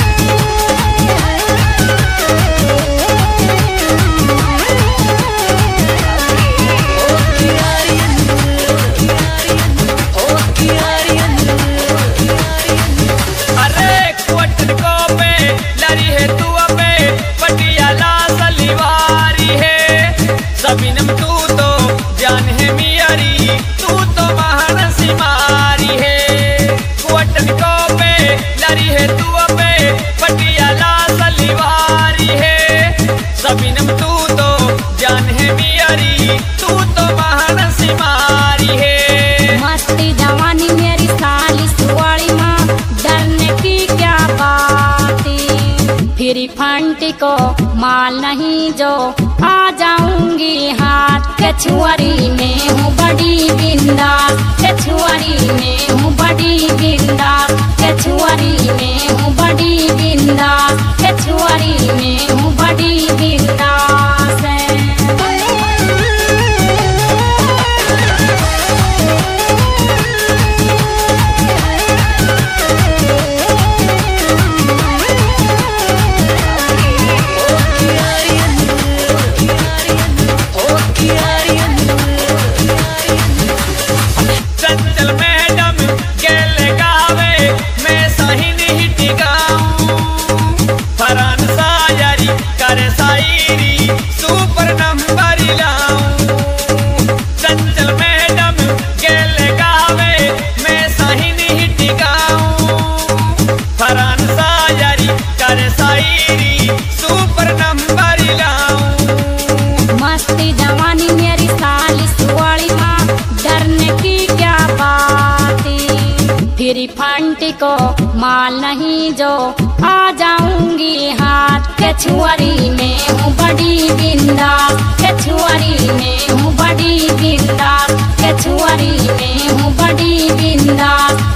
अरे क्वार्टर को पे लरी है तू अबे पटियाला सलीवारी है सबीनम तू तो जान है मियारी तू तो महान सिमारी है क्वार्टर को पे लरी है तू अबे पटियाला सलीवारी है सबीनम तू तो जान है मियारी तू तो महान सिमारी है मस्ती जवानी मेरी सालिस वाली माँ डरने की क्या बातें फिर फंटी को माल नहीं जो आ जाऊंगी हाथ के छुआरी में हूँ बड़ी बिंदास के छुआरी में हूँ बड़ी बिंदास के छुआरी में हूँ बड़ी बिंदास के छुआरी में हूँ बड़ी बिंदास है। की क्या बाती, फिर फंटी को माल नहीं जो आ जाऊंगी हाथ के छुआरी में हूँ बड़ी बिंदास, के छुआरी में हूँ बड़ी बिंदास, के छुआरी में हूँ बड़ी बिंदास।